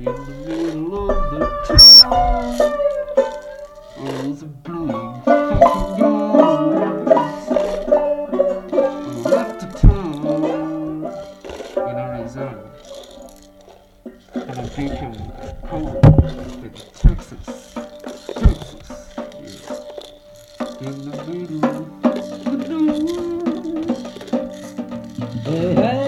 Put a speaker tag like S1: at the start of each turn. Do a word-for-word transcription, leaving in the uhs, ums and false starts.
S1: in the middle of the town. Was a big fucking ghost. Left the town in Arizona, and I became home in Texas, Texas, yeah, in the middle of the town.
S2: Hey, hey.